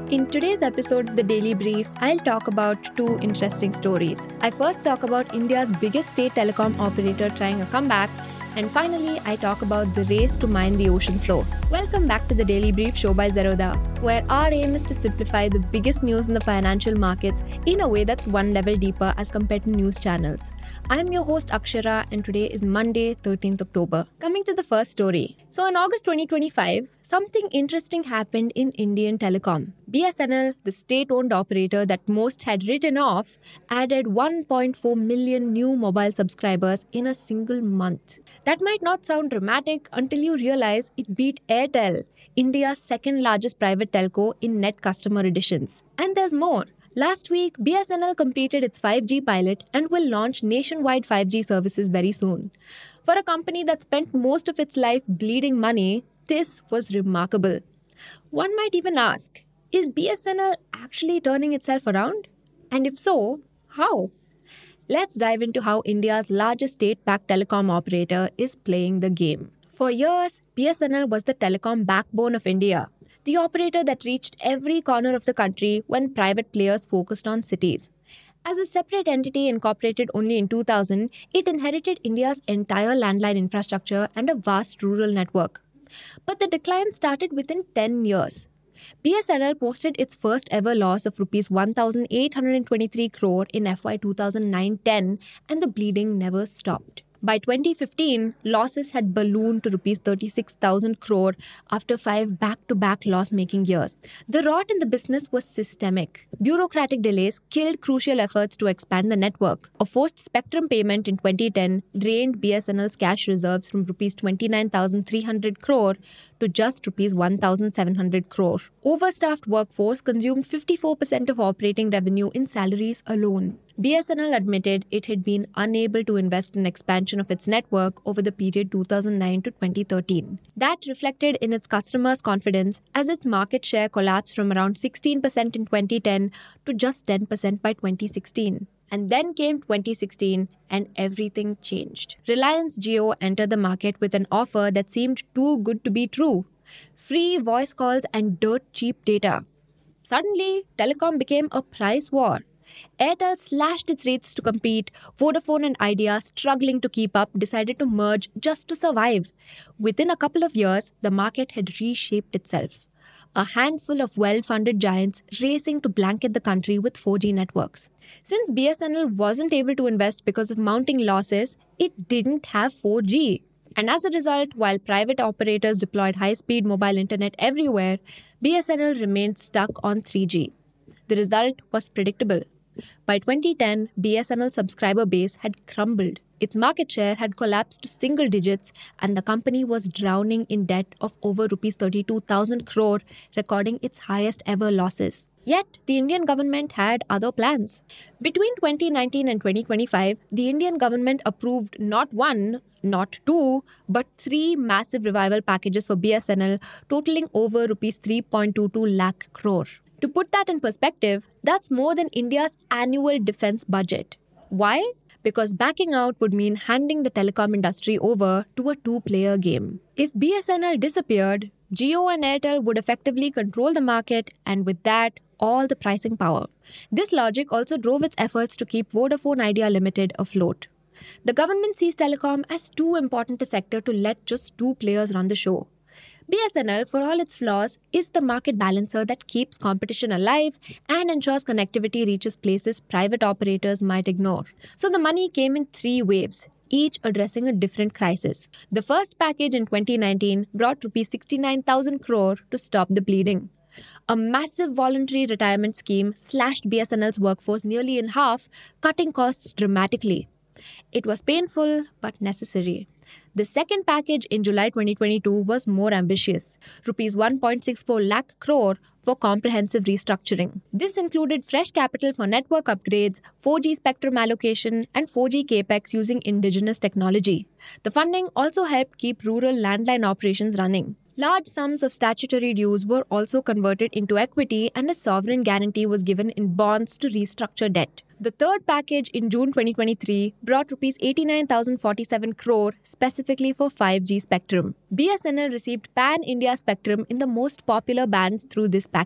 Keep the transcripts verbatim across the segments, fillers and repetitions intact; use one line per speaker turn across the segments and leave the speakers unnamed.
In today's episode of the Daily Brief, I'll talk about two interesting stories. I first talk about India's biggest state telecom operator trying a comeback, and finally, I talk about the race to mine the ocean floor. Welcome back to the Daily Brief show by Zerodha, where our aim is to simplify the biggest news in the financial markets in a way that's one level deeper as compared to news channels. I'm your host Akshara, and today is Monday, thirteenth October. Coming to the first story. So in August twenty twenty-five, something interesting happened in Indian telecom. B S N L, the state-owned operator that most had written off, added one point four million new mobile subscribers in a single month. That might not sound dramatic until you realize it beat Airtel, India's second largest private telco in net customer additions. And there's more. Last week, B S N L completed its five G pilot and will launch nationwide five G services very soon. For a company that spent most of its life bleeding money, this was remarkable. One might even ask, is B S N L actually turning itself around? And if so, how? Let's dive into how India's largest state-backed telecom operator is playing the game. For years, B S N L was the telecom backbone of India, the operator that reached every corner of the country when private players focused on cities. As a separate entity incorporated only in two thousand, it inherited India's entire landline infrastructure and a vast rural network. But the decline started within ten years. B S N L posted its first ever loss of rupees one thousand eight hundred twenty-three crore in F Y two thousand nine ten, and the bleeding never stopped. By twenty fifteen, losses had ballooned to rupees thirty-six thousand crore after five back-to-back loss-making years. The rot in the business was systemic. Bureaucratic delays killed crucial efforts to expand the network. A forced spectrum payment in twenty ten drained B S N L's cash reserves from rupees twenty-nine thousand three hundred crore to just rupees one thousand seven hundred crore. Overstaffed workforce consumed fifty-four percent of operating revenue in salaries alone. B S N L admitted it had been unable to invest in expansion of its network over the period two thousand nine to twenty thirteen. That reflected in its customers' confidence as its market share collapsed from around sixteen percent in twenty ten to just ten percent by twenty sixteen. And then came twenty sixteen and everything changed. Reliance Jio entered the market with an offer that seemed too good to be true. Free voice calls and dirt cheap data. Suddenly, telecom became a price war. Airtel slashed its rates to compete. Vodafone and Idea, struggling to keep up, decided to merge just to survive. Within a couple of years, the market had reshaped itself. A handful of well-funded giants racing to blanket the country with four G networks. Since B S N L wasn't able to invest because of mounting losses, it didn't have four G. And as a result, while private operators deployed high-speed mobile internet everywhere, B S N L remained stuck on three G. The result was predictable. By twenty ten, B S N L's subscriber base had crumbled. Its market share had collapsed to single digits, and the company was drowning in debt of over rupees thirty-two thousand crore, recording its highest ever losses. Yet, the Indian government had other plans. Between twenty nineteen and twenty twenty-five, the Indian government approved not one, not two, but three massive revival packages for B S N L, totaling over rupees three point two two lakh crore. To put that in perspective, that's more than India's annual defense budget. Why? Because backing out would mean handing the telecom industry over to a two-player game. If B S N L disappeared, Jio and Airtel would effectively control the market, and with that, all the pricing power. This logic also drove its efforts to keep Vodafone Idea Limited afloat. The government sees telecom as too important a sector to let just two players run the show. B S N L, for all its flaws, is the market balancer that keeps competition alive and ensures connectivity reaches places private operators might ignore. So the money came in three waves, each addressing a different crisis. The first package in twenty nineteen brought rupees sixty-nine thousand crore to stop the bleeding. A massive voluntary retirement scheme slashed B S N L's workforce nearly in half, cutting costs dramatically. It was painful but necessary. The second package in July twenty twenty-two was more ambitious, rupees one point six four lakh crore for comprehensive restructuring. This included fresh capital for network upgrades, four G spectrum allocation, and four G capex using indigenous technology. The funding also helped keep rural landline operations running. Large sums of statutory dues were also converted into equity, and a sovereign guarantee was given in bonds to restructure debt. The third package in June twenty twenty-three brought rupees eighty-nine thousand forty-seven crore specifically for five G spectrum. B S N L received pan-India spectrum in the most popular bands through this package.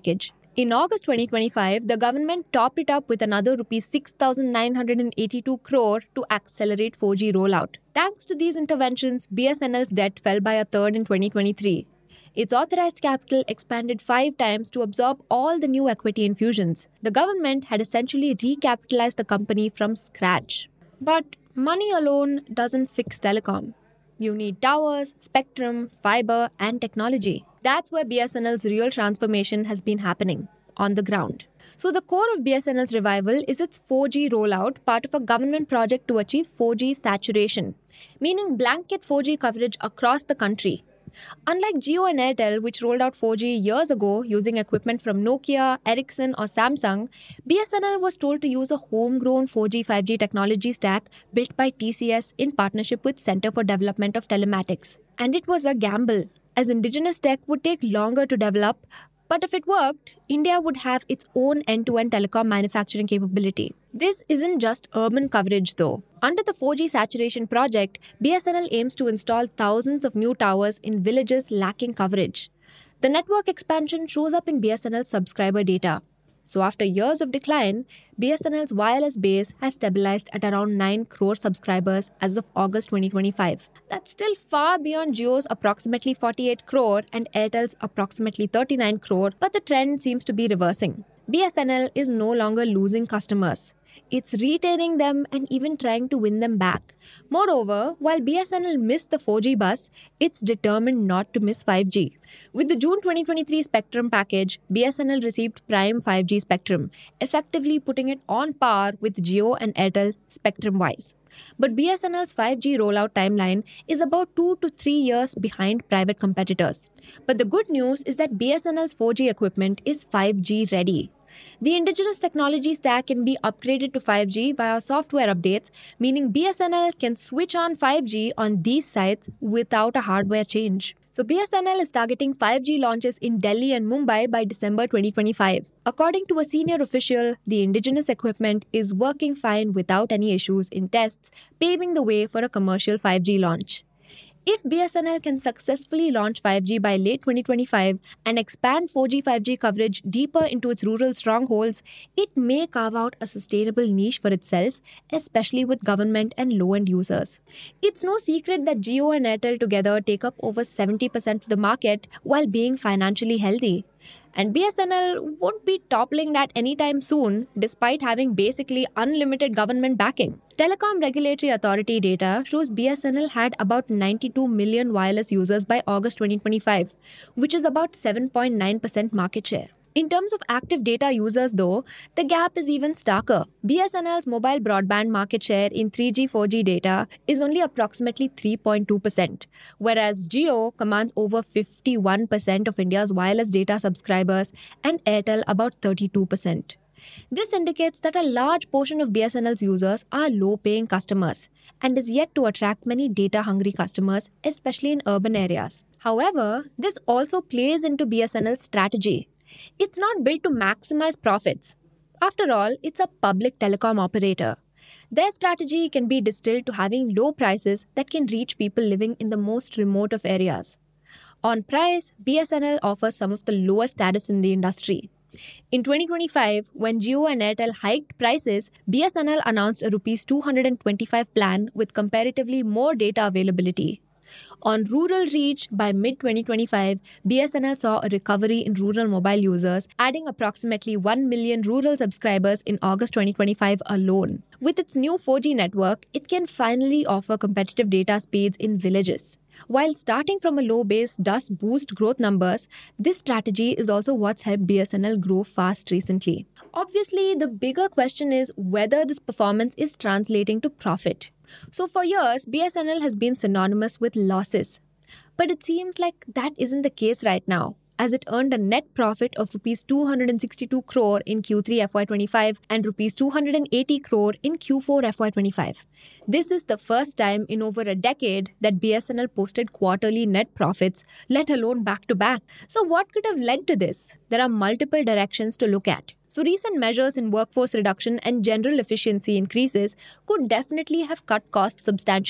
In August twenty twenty-five, the government topped it up with another rupees six thousand nine hundred eighty-two crore to accelerate four G rollout. Thanks to these interventions, B S N L's debt fell by a third in twenty twenty-three. Its authorized capital expanded five times to absorb all the new equity infusions. The government had essentially recapitalized the company from scratch. But money alone doesn't fix telecom. You need towers, spectrum, fiber, and technology. That's where B S N L's real transformation has been happening, on the ground. So the core of B S N L's revival is its four G rollout, part of a government project to achieve four G saturation, meaning blanket four G coverage across the country. Unlike Jio and Airtel, which rolled out four G years ago using equipment from Nokia, Ericsson or Samsung, B S N L was told to use a homegrown four G five G technology stack built by T C S in partnership with Center for Development of Telematics. And it was a gamble, as indigenous tech would take longer to develop, but if it worked, India would have its own end-to-end telecom manufacturing capability. This isn't just urban coverage though. Under the four G saturation project, B S N L aims to install thousands of new towers in villages lacking coverage. The network expansion shows up in B S N L's subscriber data. So after years of decline, B S N L's wireless base has stabilized at around nine crore subscribers as of August twenty twenty-five. That's still far beyond Jio's approximately forty-eight crore and Airtel's approximately thirty-nine crore, but the trend seems to be reversing. B S N L is no longer losing customers. It's retaining them and even trying to win them back. Moreover, while B S N L missed the four G bus, it's determined not to miss five G. With the June twenty twenty-three spectrum package, B S N L received prime five G spectrum, effectively putting it on par with Jio and Airtel spectrum-wise. But B S N L's five G rollout timeline is about two to three years behind private competitors. But the good news is that B S N L's four G equipment is five G ready. The indigenous technology stack can be upgraded to five G via software updates, meaning B S N L can switch on five G on these sites without a hardware change. So B S N L is targeting five G launches in Delhi and Mumbai by December twenty twenty-five. According to a senior official, the indigenous equipment is working fine without any issues in tests, paving the way for a commercial five G launch. If B S N L can successfully launch five G by late twenty twenty-five and expand four G five G coverage deeper into its rural strongholds, it may carve out a sustainable niche for itself, especially with government and low-end users. It's no secret that Jio and Airtel together take up over seventy percent of the market while being financially healthy. And B S N L won't be toppling that anytime soon, despite having basically unlimited government backing. Telecom Regulatory Authority data shows B S N L had about ninety-two million wireless users by August twenty twenty-five, which is about seven point nine percent market share. In terms of active data users though, the gap is even starker. B S N L's mobile broadband market share in three G four G data is only approximately three point two percent, whereas Jio commands over fifty-one percent of India's wireless data subscribers and Airtel about thirty-two percent. This indicates that a large portion of B S N L's users are low-paying customers and is yet to attract many data-hungry customers, especially in urban areas. However, this also plays into B S N L's strategy. It's not built to maximize profits. After all, it's a public telecom operator. Their strategy can be distilled to having low prices that can reach people living in the most remote of areas. On price, B S N L offers some of the lowest tariffs in the industry. In twenty twenty-five, when Jio and Airtel hiked prices, B S N L announced a rupees two hundred twenty-five plan with comparatively more data availability. On rural reach, by mid twenty twenty-five, B S N L saw a recovery in rural mobile users, adding approximately one million rural subscribers in August twenty twenty-five alone. With its new four G network, it can finally offer competitive data speeds in villages. While starting from a low base does boost growth numbers, this strategy is also what's helped B S N L grow fast recently. Obviously, the bigger question is whether this performance is translating to profit. So for years, B S N L has been synonymous with losses. But it seems like that isn't the case right now, as it earned a net profit of rupees two hundred sixty-two crore in Q three F Y twenty-five and rupees two hundred eighty crore in Q four F Y twenty-five. This is the first time in over a decade that B S N L posted quarterly net profits, let alone back-to-back. So what could have led to this? There are multiple directions to look at. So recent measures in workforce reduction and general efficiency increases could definitely have cut costs substantially.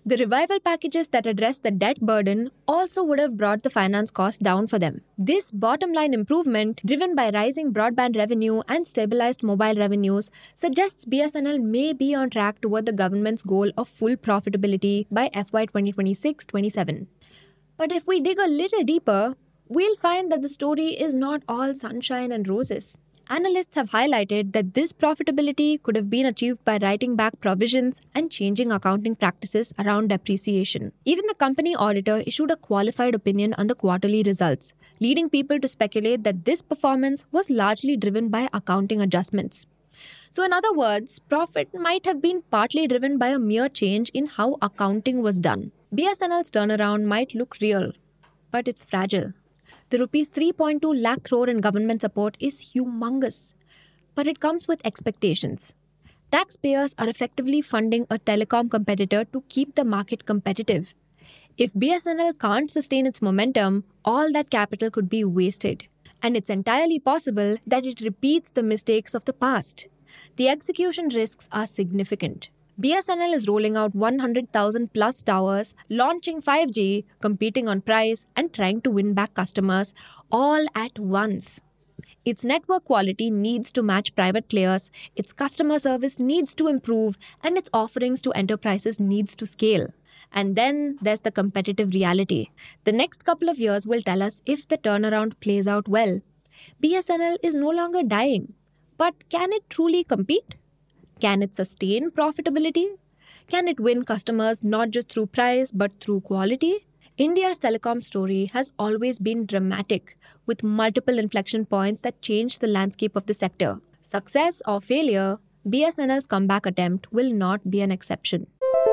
The revival packages that address the debt burden also would have brought the finance cost down for them. This bottom line improvement, driven by rising broadband revenue and stabilized mobile revenues, suggests B S N L may be on track toward the government's goal of full profitability by F Y twenty twenty-six twenty-seven. But if we dig a little deeper, we'll find that the story is not all sunshine and roses. Analysts have highlighted that this profitability could have been achieved by writing back provisions and changing accounting practices around depreciation. Even the company auditor issued a qualified opinion on the quarterly results, leading people to speculate that this performance was largely driven by accounting adjustments. So in other words, profit might have been partly driven by a mere change in how accounting was done. B S N L's turnaround might look real, but it's fragile. The rupees three point two lakh crore in government support is humongous, but it comes with expectations. Taxpayers are effectively funding a telecom competitor to keep the market competitive. If B S N L can't sustain its momentum, all that capital could be wasted, and it's entirely possible that it repeats the mistakes of the past. The execution risks are significant. B S N L is rolling out one hundred thousand plus towers, launching five G, competing on price, and trying to win back customers all at once. Its network quality needs to match private players, its customer service needs to improve, and its offerings to enterprises needs to scale. And then there's the competitive reality. The next couple of years will tell us if the turnaround plays out well. B S N L is no longer dying, but can it truly compete? Can it sustain profitability? Can it win customers not just through price but through quality? India's telecom story has always been dramatic, with multiple inflection points that changed the landscape of the sector. Success or failure, B S N L's comeback attempt will not be an exception.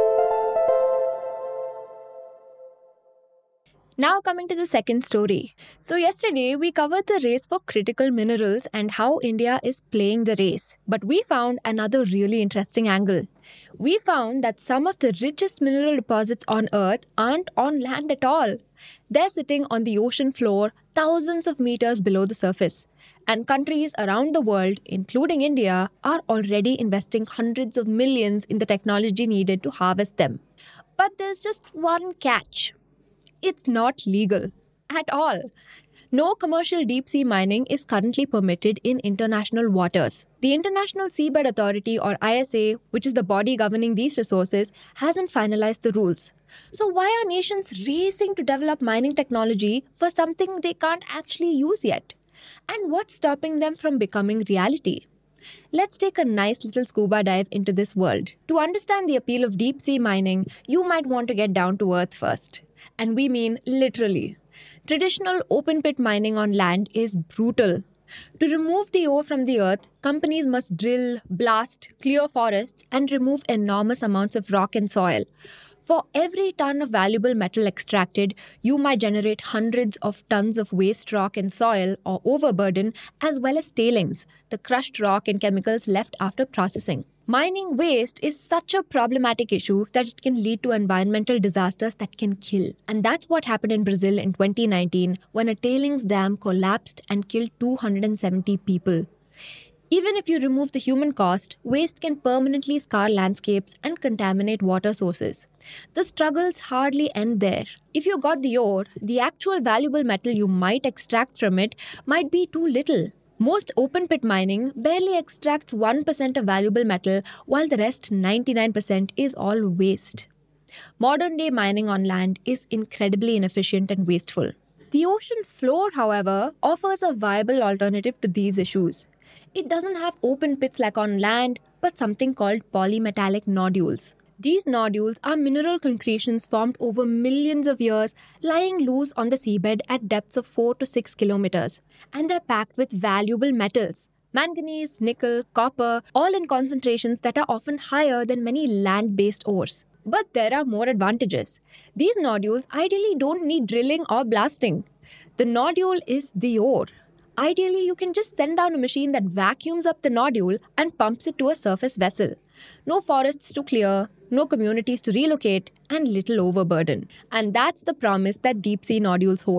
Now coming to the second story. So yesterday we covered the race for critical minerals and how India is playing the race. But we found another really interesting angle. We found that some of the richest mineral deposits on Earth aren't on land at all. They're sitting on the ocean floor thousands of meters below the surface. And countries around the world, including India, are already investing hundreds of millions in the technology needed to harvest them. But there's just one catch. It's not legal at all. No commercial deep-sea mining is currently permitted in international waters. The International Seabed Authority, or I S A, which is the body governing these resources, hasn't finalized the rules. So why are nations racing to develop mining technology for something they can't actually use yet? And what's stopping them from becoming reality? Let's take a nice little scuba dive into this world. To understand the appeal of deep-sea mining, you might want to get down to earth first. And we mean literally. Traditional open-pit mining on land is brutal. To remove the ore from the earth, companies must drill, blast, clear forests, and remove enormous amounts of rock and soil. For every ton of valuable metal extracted, you might generate hundreds of tons of waste rock and soil or overburden, as well as tailings, the crushed rock and chemicals left after processing. Mining waste is such a problematic issue that it can lead to environmental disasters that can kill. And that's what happened in Brazil in twenty nineteen when a tailings dam collapsed and killed two hundred seventy people. Even if you remove the human cost, waste can permanently scar landscapes and contaminate water sources. The struggles hardly end there. If you got the ore, the actual valuable metal you might extract from it might be too little. Most open-pit mining barely extracts one percent of valuable metal, while the rest ninety-nine percent is all waste. Modern-day mining on land is incredibly inefficient and wasteful. The ocean floor, however, offers a viable alternative to these issues. It doesn't have open pits like on land, but something called polymetallic nodules. These nodules are mineral concretions formed over millions of years, lying loose on the seabed at depths of four to six kilometers. And they're packed with valuable metals. Manganese, nickel, copper, all in concentrations that are often higher than many land-based ores. But there are more advantages. These nodules ideally don't need drilling or blasting. The nodule is the ore. Ideally, you can just send down a machine that vacuums up the nodule and pumps it to a surface vessel. No forests to clear, no communities to relocate, and little overburden. And that's the promise that deep-sea nodules hold.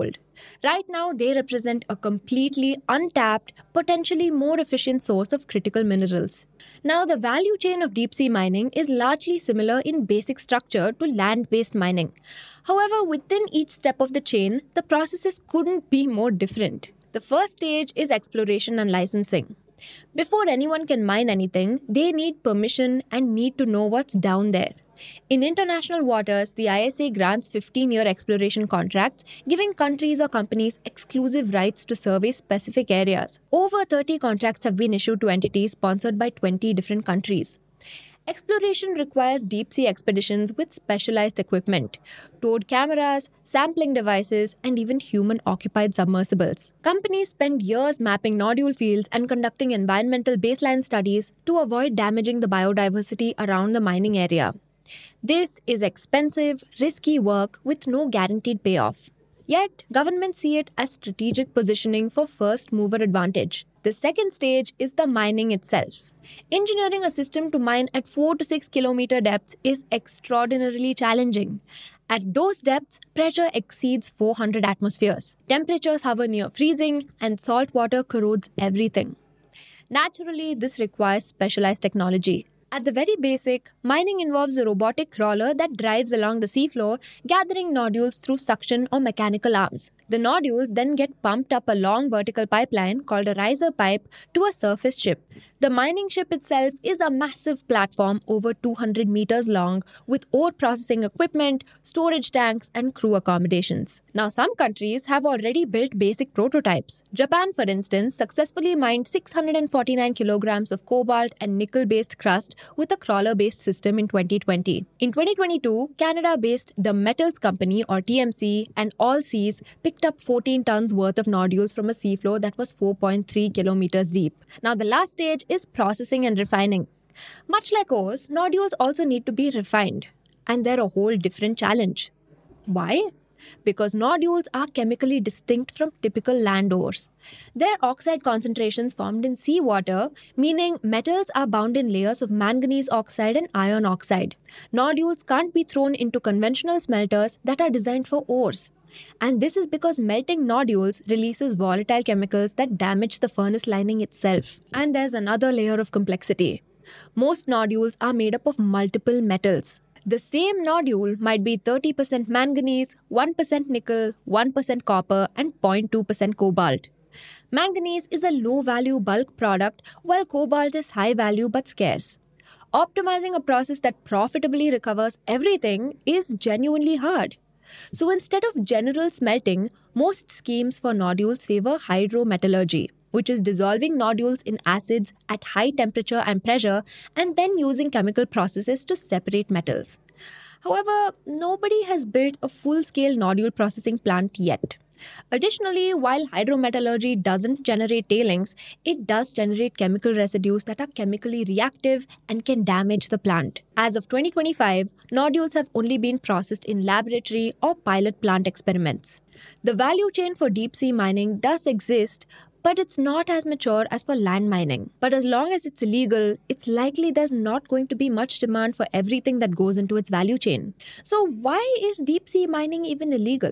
Right now, they represent a completely untapped, potentially more efficient source of critical minerals. Now, the value chain of deep sea mining is largely similar in basic structure to land based mining. However, within each step of the chain, the processes couldn't be more different. The first stage is exploration and licensing. Before anyone can mine anything, they need permission and need to know what's down there. In international waters, the I S A grants fifteen-year exploration contracts, giving countries or companies exclusive rights to survey specific areas. Over thirty contracts have been issued to entities sponsored by twenty different countries. Exploration requires deep-sea expeditions with specialized equipment, towed cameras, sampling devices, and even human-occupied submersibles. Companies spend years mapping nodule fields and conducting environmental baseline studies to avoid damaging the biodiversity around the mining area. This is expensive, risky work with no guaranteed payoff. Yet, governments see it as strategic positioning for first-mover advantage. The second stage is the mining itself. Engineering a system to mine at four to six kilometer depths is extraordinarily challenging. At those depths, pressure exceeds four hundred atmospheres. Temperatures hover near freezing, and salt water corrodes everything. Naturally, this requires specialized technology. At the very basic, mining involves a robotic crawler that drives along the seafloor, gathering nodules through suction or mechanical arms. The nodules then get pumped up a long vertical pipeline called a riser pipe to a surface ship. The mining ship itself is a massive platform over two hundred meters long with ore processing equipment, storage tanks, and crew accommodations. Now, some countries have already built basic prototypes. Japan, for instance, successfully mined six hundred forty-nine kilograms of cobalt and nickel-based crust with a crawler-based system in twenty twenty. In twenty twenty-two, Canada-based The Metals Company, or T M C, and Allseas picked up fourteen tons worth of nodules from a seafloor that was four point three kilometers deep. Now, the last stage is processing and refining. Much like ores, nodules also need to be refined, and they're a whole different challenge. Why? Because nodules are chemically distinct from typical land ores. Their oxide concentrations formed in seawater, meaning metals are bound in layers of manganese oxide and iron oxide. Nodules can't be thrown into conventional smelters that are designed for ores. And this is because melting nodules releases volatile chemicals that damage the furnace lining itself. And there's another layer of complexity. Most nodules are made up of multiple metals. The same nodule might be thirty percent manganese, one percent nickel, one percent copper, and zero point two percent cobalt. Manganese is a low-value bulk product, while cobalt is high-value but scarce. Optimizing a process that profitably recovers everything is genuinely hard. So instead of general smelting, most schemes for nodules favor hydrometallurgy, which is dissolving nodules in acids at high temperature and pressure and then using chemical processes to separate metals. However, nobody has built a full-scale nodule processing plant yet. Additionally, while hydrometallurgy doesn't generate tailings, it does generate chemical residues that are chemically reactive and can damage the plant. As of twenty twenty-five, nodules have only been processed in laboratory or pilot plant experiments. The value chain for deep-sea mining does exist, but it's not as mature as for land mining. But as long as it's illegal, it's likely there's not going to be much demand for everything that goes into its value chain. So why is deep-sea mining even illegal?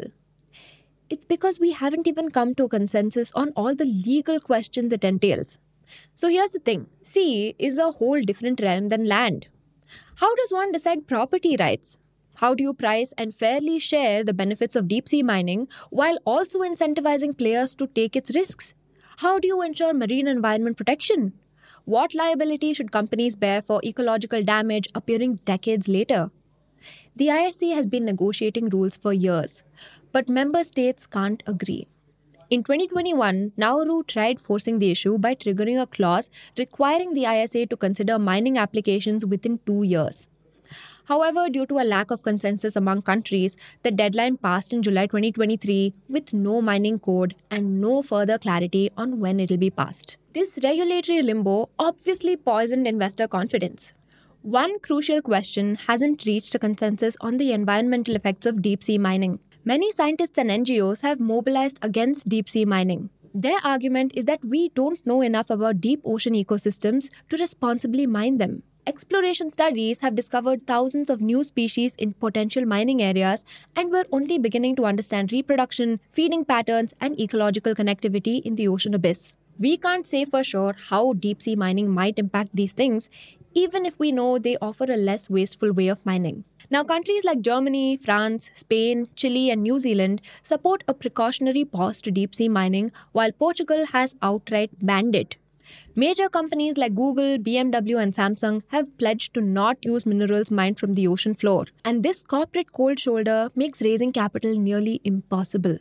It's because we haven't even come to a consensus on all the legal questions it entails. So here's the thing. Sea is a whole different realm than land. How does one decide property rights? How do you price and fairly share the benefits of deep-sea mining while also incentivizing players to take its risks? How do you ensure marine environment protection? What liability should companies bear for ecological damage appearing decades later? The I S A has been negotiating rules for years, but member states can't agree. In twenty twenty-one, Nauru tried forcing the issue by triggering a clause requiring the I S A to consider mining applications within two years. However, due to a lack of consensus among countries, the deadline passed in July twenty twenty-three with no mining code and no further clarity on when it will be passed. This regulatory limbo obviously poisoned investor confidence. One crucial question hasn't reached a consensus on the environmental effects of deep-sea mining. Many scientists and N G Os have mobilized against deep-sea mining. Their argument is that we don't know enough about deep ocean ecosystems to responsibly mine them. Exploration studies have discovered thousands of new species in potential mining areas, and we're only beginning to understand reproduction, feeding patterns, and ecological connectivity in the ocean abyss. We can't say for sure how deep sea mining might impact these things, even if we know they offer a less wasteful way of mining. Now, countries like Germany, France, Spain, Chile, and New Zealand support a precautionary pause to deep sea mining, while Portugal has outright banned it. Major companies like Google, B M W, and Samsung have pledged to not use minerals mined from the ocean floor, and this corporate cold shoulder makes raising capital nearly impossible.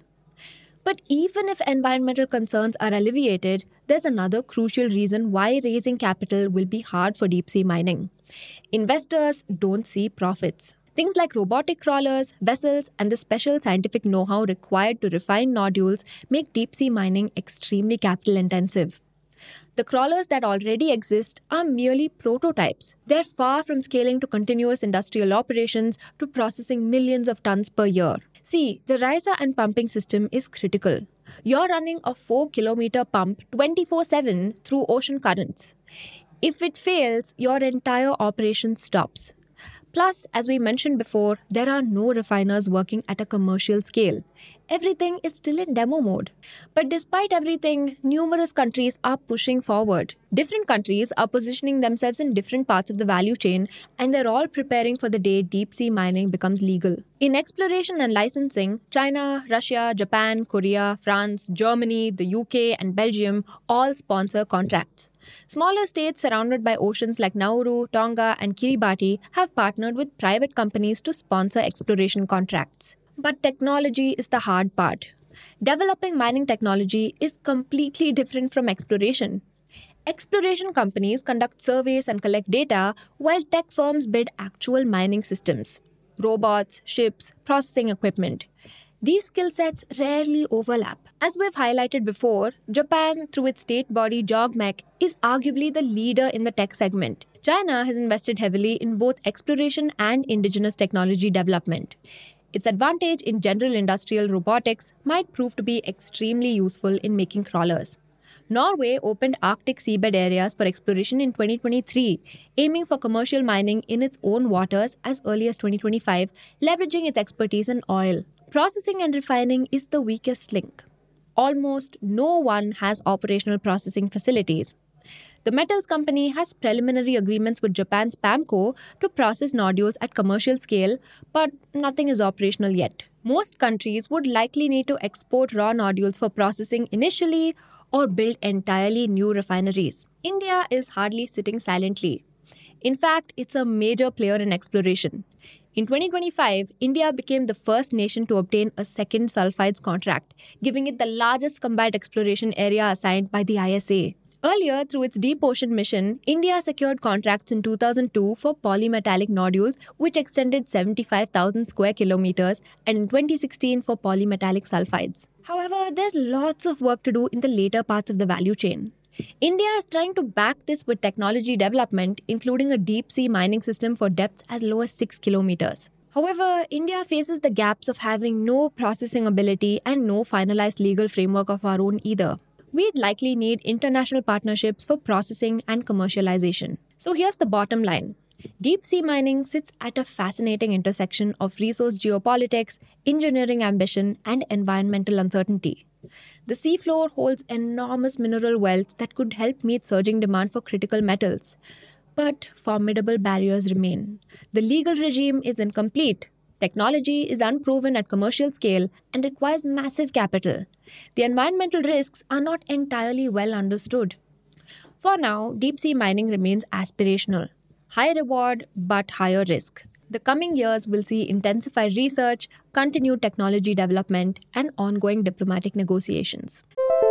But even if environmental concerns are alleviated, there's another crucial reason why raising capital will be hard for deep-sea mining. Investors don't see profits. Things like robotic crawlers, vessels, and the special scientific know-how required to refine nodules make deep-sea mining extremely capital-intensive. The crawlers that already exist are merely prototypes. They're far from scaling to continuous industrial operations to processing millions of tons per year. See, the riser and pumping system is critical. You're running a four kilometer pump twenty-four seven through ocean currents. If it fails, your entire operation stops. Plus, as we mentioned before, there are no refiners working at a commercial scale. Everything is still in demo mode. But despite everything, numerous countries are pushing forward. Different countries are positioning themselves in different parts of the value chain, and they're all preparing for the day deep-sea mining becomes legal. In exploration and licensing, China, Russia, Japan, Korea, France, Germany, the U K, and Belgium all sponsor contracts. Smaller states surrounded by oceans like Nauru, Tonga, and Kiribati have partnered with private companies to sponsor exploration contracts. But technology is the hard part. Developing mining technology is completely different from exploration. Exploration companies conduct surveys and collect data, while tech firms build actual mining systems. Robots, ships, processing equipment. These skill sets rarely overlap. As we've highlighted before, Japan, through its state body JOGMEC, is arguably the leader in the tech segment. China has invested heavily in both exploration and indigenous technology development. Its advantage in general industrial robotics might prove to be extremely useful in making crawlers. Norway opened Arctic seabed areas for exploration in twenty twenty-three, aiming for commercial mining in its own waters as early as twenty twenty-five, leveraging its expertise in oil. Processing and refining is the weakest link. Almost no one has operational processing facilities. The metals company has preliminary agreements with Japan's PAMCO to process nodules at commercial scale, but nothing is operational yet. Most countries would likely need to export raw nodules for processing initially or build entirely new refineries. India is hardly sitting silently. In fact, it's a major player in exploration. In twenty twenty-five, India became the first nation to obtain a second sulfides contract, giving it the largest combined exploration area assigned by the I S A. Earlier, through its Deep Ocean mission, India secured contracts in two thousand two for polymetallic nodules, which extended seventy-five thousand square kilometers, and in twenty sixteen for polymetallic sulfides. However, there's lots of work to do in the later parts of the value chain. India is trying to back this with technology development, including a deep-sea mining system for depths as low as six kilometers. However, India faces the gaps of having no processing ability and no finalized legal framework of our own either. We'd likely need international partnerships for processing and commercialization. So here's the bottom line. Deep-sea mining sits at a fascinating intersection of resource geopolitics, engineering ambition, and environmental uncertainty. The seafloor holds enormous mineral wealth that could help meet surging demand for critical metals. But formidable barriers remain. The legal regime is incomplete. Technology is unproven at commercial scale and requires massive capital. The environmental risks are not entirely well understood. For now, deep-sea mining remains aspirational. High reward, but higher risk. The coming years will see intensified research, continued technology development, and ongoing diplomatic negotiations.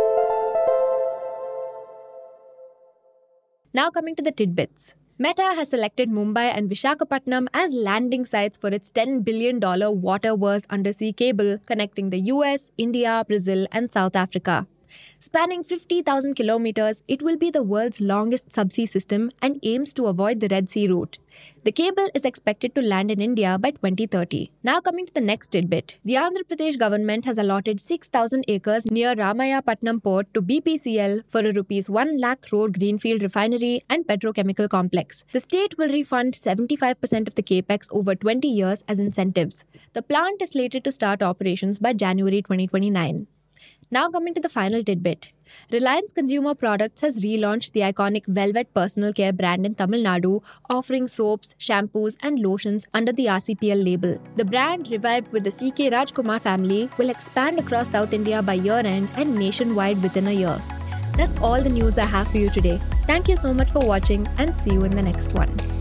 Now coming to the tidbits. Meta has selected Mumbai and Visakhapatnam as landing sites for its ten billion dollars water-worth undersea cable connecting the U S, India, Brazil, and South Africa. Spanning fifty thousand kilometers, it will be the world's longest subsea system and aims to avoid the Red Sea route. The cable is expected to land in India by twenty thirty. Now coming to the next tidbit. The Andhra Pradesh government has allotted six thousand acres near Ramayapatnam port to B P C L for a rupees one lakh crore greenfield refinery and petrochemical complex. The state will refund seventy-five percent of the capex over twenty years as incentives. The plant is slated to start operations by January twenty twenty-nine. Now coming to the final tidbit. Reliance Consumer Products has relaunched the iconic Velvet personal care brand in Tamil Nadu, offering soaps, shampoos and lotions under the R C P L label. The brand, revived with the C K Rajkumar family, will expand across South India by year-end and nationwide within a year. That's all the news I have for you today. Thank you so much for watching and see you in the next one.